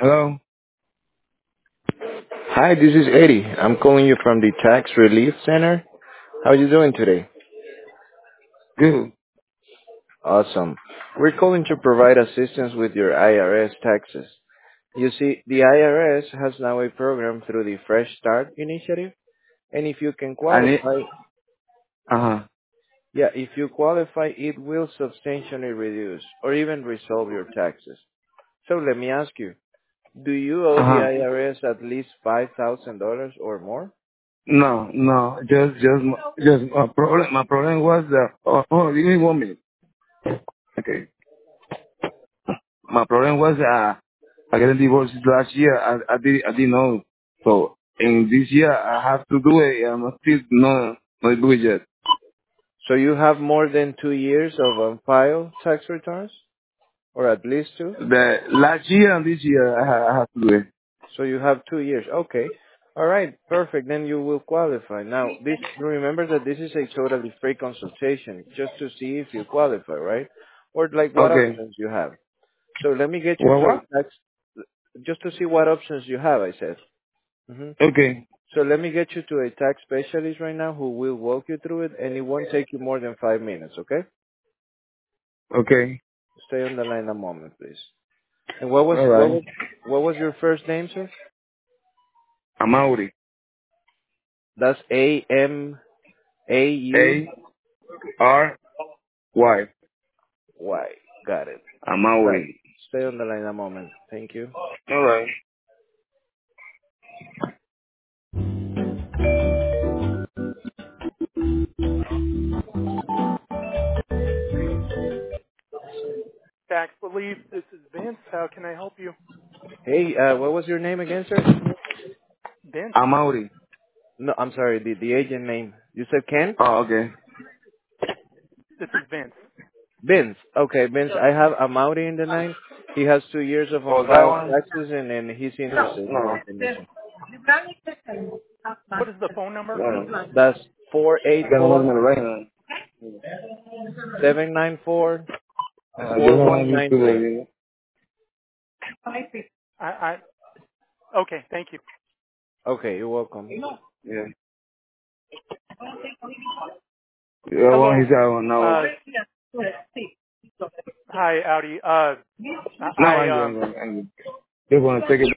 Hello. Hi, this is Eddie. I'm calling you from the Tax Relief Center. How are you doing today? Good. Awesome. We're calling to provide assistance with your IRS taxes. You see, the IRS has now a program through the Fresh Start initiative, and if you can I need. qualify, Uh huh. if you qualify, it will substantially reduce or even resolve your taxes. So let me ask you, do you owe Uh the huh. IRS at least $5,000 or more? No, no. Just my problem. My problem was that. Give me 1 minute. Okay. My problem was I got a divorce last year. I didn't know. So in this year I have to do it. I'm still not do it yet. So you have more than 2 years of unfiled tax returns? Or at least two? The last year and this year I have to do it. So you have 2 years. Okay. All right. Perfect. Then you will qualify. Now, this remember that this is a totally free consultation just to see if you qualify, right? Or like what Okay. options you have. So let me get you to What? a tax just to see what options you have, I said. hmm Okay. So let me get you to a tax specialist right now who will walk you through it, and it won't take you more than 5 minutes, okay? Okay. Stay on the line a moment, please. And what was All what right. was what was your first name, sir? I'm Audi. That's AMAUY. ARY. Got it. I'm Right. Audi. Stay on the line a moment. Thank you. All right. Tax Relief. This is Vince. How can I help you? Hey, what was your name again, sir? Vince. I'm Audi. No, I'm sorry, the agent name. You said Ken? Oh, okay. This is Vince. Vince. Okay, Vince, I have Amaury in the line. He has 2 years of Oh, that unfiled one? taxes and he's interested in more No. information. What is the phone number? No. That's I got one right now. 484 Yo no voy a ir tú, güey. I okay, thank you. Okay, you're welcome. Yeah. Yo voy a Hello. ir a now. Uh hi, Audi. No, I I'm good. I'm good. I'm good. Just want to take it.